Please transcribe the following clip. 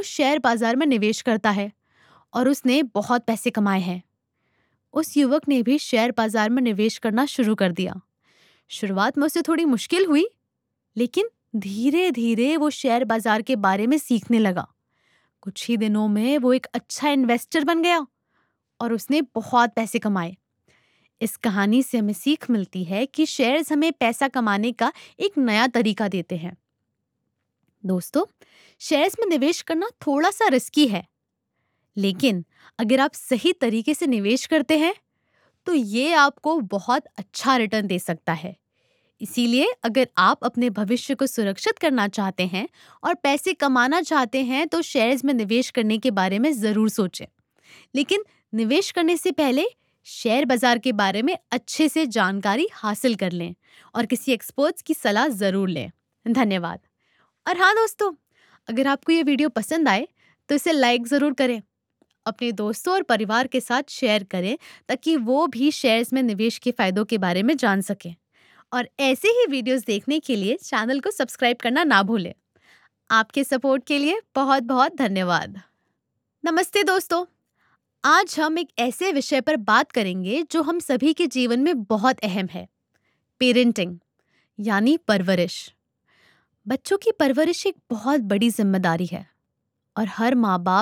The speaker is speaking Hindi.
शेयर बाजार में निवेश करता है और उसने बहुत पैसे कमाए हैं। उस युवक ने भी शेयर बाजार में निवेश करना शुरू कर दिया। शुरुआत में उसे थोड़ी मुश्किल हुई, लेकिन धीरे धीरे वो शेयर बाजार के बारे में सीखने लगा। कुछ ही दिनों में वो एक अच्छा इन्वेस्टर बन गया और उसने बहुत पैसे कमाए। इस कहानी से हमें सीख मिलती है कि शेयर्स हमें पैसा कमाने का एक नया तरीका देते हैं। दोस्तों, शेयर्स में निवेश करना थोड़ा सा रिस्की है, लेकिन अगर आप सही तरीके से निवेश करते हैं तो ये आपको बहुत अच्छा रिटर्न दे सकता है। इसीलिए अगर आप अपने भविष्य को सुरक्षित करना चाहते हैं और पैसे कमाना चाहते हैं तो शेयर्स में निवेश करने के बारे में जरूर सोचें। लेकिन निवेश करने से पहले शेयर बाजार के बारे में अच्छे से जानकारी हासिल कर लें और किसी एक्सपर्ट्स की सलाह जरूर लें। धन्यवाद। और हाँ दोस्तों, अगर आपको ये वीडियो पसंद आए तो इसे लाइक जरूर करें, अपने दोस्तों और परिवार के साथ शेयर करें ताकि वो भी शेयर्स में निवेश के फायदों के बारे में जान सकें। और ऐसे ही वीडियोस देखने के लिए चैनल को सब्सक्राइब करना ना भूलें। आपके सपोर्ट के लिए बहुत बहुत धन्यवाद। नमस्ते दोस्तों, आज हम एक ऐसे विषय पर बात करेंगे जो हम सभी के जीवन में बहुत अहम है। पेरेंटिंग यानी परवरिश। बच्चों की परवरिश एक बहुत बड़ी जिम्मेदारी है और हर माँ बाप